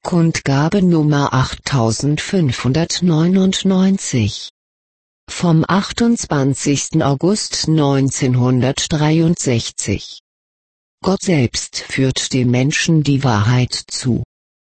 Kundgabe Nummer 8599. Vom 28. August 1963. Gott selbst führt dem Menschen die Wahrheit zu.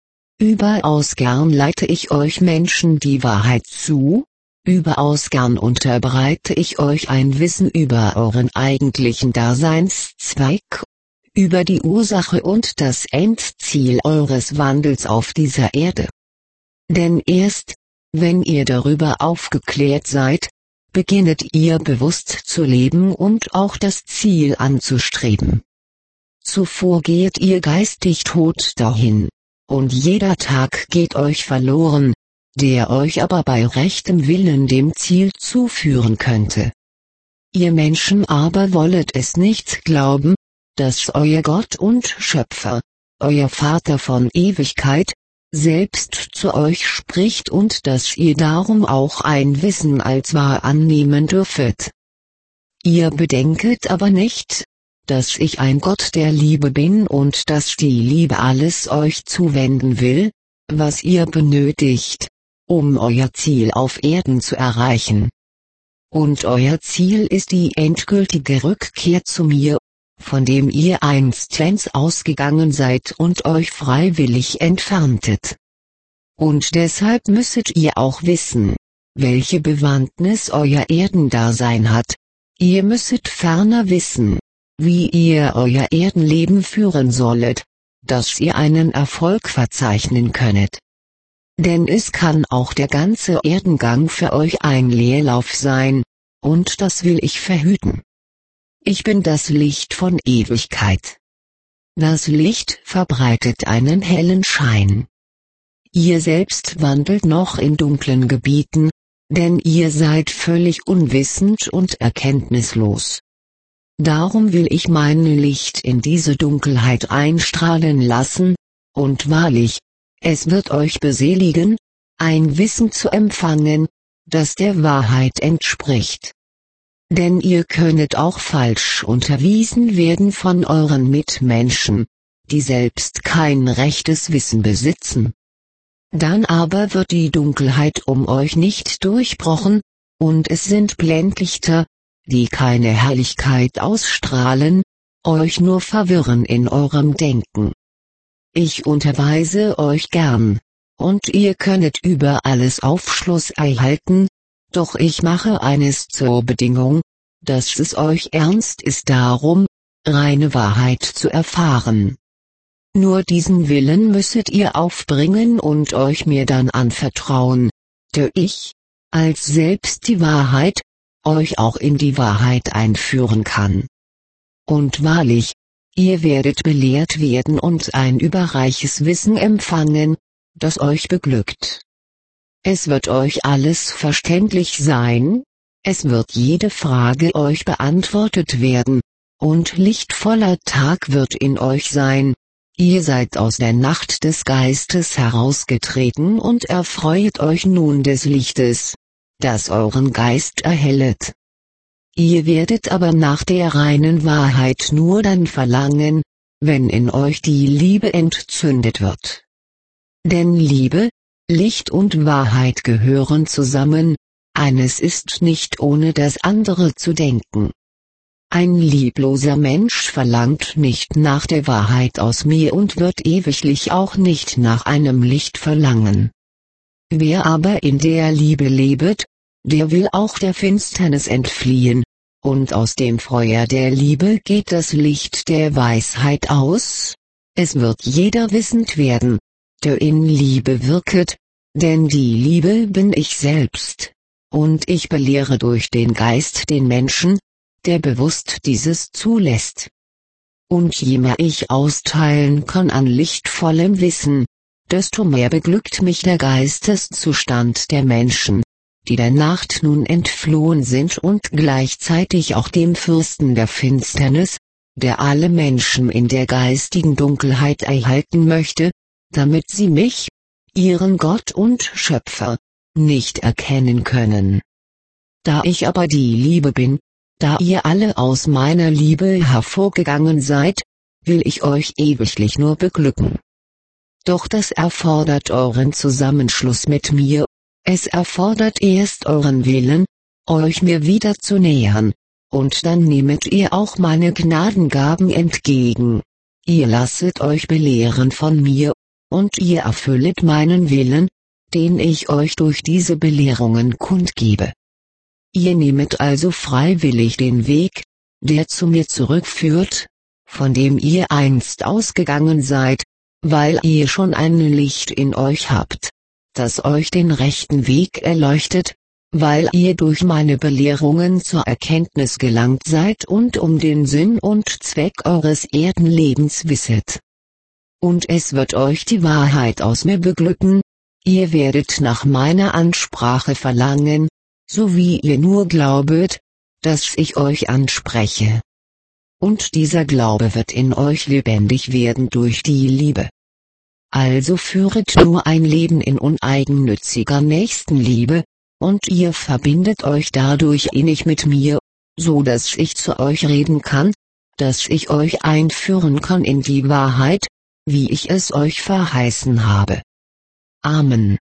Überaus gern leite ich euch Menschen die Wahrheit zu, überaus gern unterbreite ich euch ein Wissen über euren eigentlichen Daseinszweck, über die Ursache und das Endziel eures Wandels auf dieser Erde. Denn erst, wenn ihr darüber aufgeklärt seid, beginnet ihr bewusst zu leben und auch das Ziel anzustreben. Zuvor geht ihr geistig tot dahin, und jeder Tag geht euch verloren, der euch aber bei rechtem Willen dem Ziel zuführen könnte. Ihr Menschen aber wollet es nicht glauben, dass euer Gott und Schöpfer, euer Vater von Ewigkeit, selbst zu euch spricht und dass ihr darum auch ein Wissen als wahr annehmen dürfet. Ihr bedenket aber nicht, dass ich ein Gott der Liebe bin und dass die Liebe alles euch zuwenden will, was ihr benötigt, um euer Ziel auf Erden zu erreichen. Und euer Ziel ist die endgültige Rückkehr zu mir, von dem ihr einstens ausgegangen seid und euch freiwillig entferntet. Und deshalb müsset ihr auch wissen, welche Bewandtnis euer Erdendasein hat. Ihr müsset ferner wissen, wie ihr euer Erdenleben führen sollet, dass ihr einen Erfolg verzeichnen könnet. Denn es kann auch der ganze Erdengang für euch ein Leerlauf sein, und das will ich verhüten. Ich bin das Licht von Ewigkeit. Das Licht verbreitet einen hellen Schein. Ihr selbst wandelt noch in dunklen Gebieten, denn ihr seid völlig unwissend und erkenntnislos. Darum will ich mein Licht in diese Dunkelheit einstrahlen lassen, und wahrlich, es wird euch beseligen, ein Wissen zu empfangen, das der Wahrheit entspricht. Denn ihr könnet auch falsch unterwiesen werden von euren Mitmenschen, die selbst kein rechtes Wissen besitzen. Dann aber wird die Dunkelheit um euch nicht durchbrochen, und es sind Blendlichter, die keine Herrlichkeit ausstrahlen, euch nur verwirren in eurem Denken. Ich unterweise euch gern, und ihr könnet über alles Aufschluss erhalten, doch ich mache eines zur Bedingung, dass es euch ernst ist darum, reine Wahrheit zu erfahren. Nur diesen Willen müsset ihr aufbringen und euch mir dann anvertrauen, der ich, als selbst die Wahrheit, euch auch in die Wahrheit einführen kann. Und wahrlich, ihr werdet belehrt werden und ein überreiches Wissen empfangen, das euch beglückt. Es wird euch alles verständlich sein, es wird jede Frage euch beantwortet werden, und lichtvoller Tag wird in euch sein. Ihr seid aus der Nacht des Geistes herausgetreten und erfreuet euch nun des Lichtes, das euren Geist erhellet. Ihr werdet aber nach der reinen Wahrheit nur dann verlangen, wenn in euch die Liebe entzündet wird. Denn Liebe, Licht und Wahrheit gehören zusammen, eines ist nicht ohne das andere zu denken. Ein liebloser Mensch verlangt nicht nach der Wahrheit aus mir und wird ewiglich auch nicht nach einem Licht verlangen. Wer aber in der Liebe lebet, der will auch der Finsternis entfliehen, und aus dem Feuer der Liebe geht das Licht der Weisheit aus. Es wird jeder wissend werden, der in Liebe wirket, denn die Liebe bin ich selbst, und ich belehre durch den Geist den Menschen, der bewusst dieses zulässt. Und je mehr ich austeilen kann an lichtvollem Wissen, desto mehr beglückt mich der Geisteszustand der Menschen, die der Nacht nun entflohen sind und gleichzeitig auch dem Fürsten der Finsternis, der alle Menschen in der geistigen Dunkelheit erhalten möchte, damit sie mich, ihren Gott und Schöpfer, nicht erkennen können. Da ich aber die Liebe bin, da ihr alle aus meiner Liebe hervorgegangen seid, will ich euch ewiglich nur beglücken. Doch das erfordert euren Zusammenschluss mit mir, es erfordert erst euren Willen, euch mir wieder zu nähern, und dann nehmet ihr auch meine Gnadengaben entgegen. Ihr lasset euch belehren von mir, und ihr erfüllet meinen Willen, den ich euch durch diese Belehrungen kundgebe. Ihr nehmet also freiwillig den Weg, der zu mir zurückführt, von dem ihr einst ausgegangen seid, weil ihr schon ein Licht in euch habt, das euch den rechten Weg erleuchtet, weil ihr durch meine Belehrungen zur Erkenntnis gelangt seid und um den Sinn und Zweck eures Erdenlebens wisset. Und es wird euch die Wahrheit aus mir beglücken, ihr werdet nach meiner Ansprache verlangen, so wie ihr nur glaubet, dass ich euch anspreche. Und dieser Glaube wird in euch lebendig werden durch die Liebe. Also führet nur ein Leben in uneigennütziger Nächstenliebe, und ihr verbindet euch dadurch innig mit mir, so dass ich zu euch reden kann, dass ich euch einführen kann in die Wahrheit, wie ich es euch verheißen habe. Amen.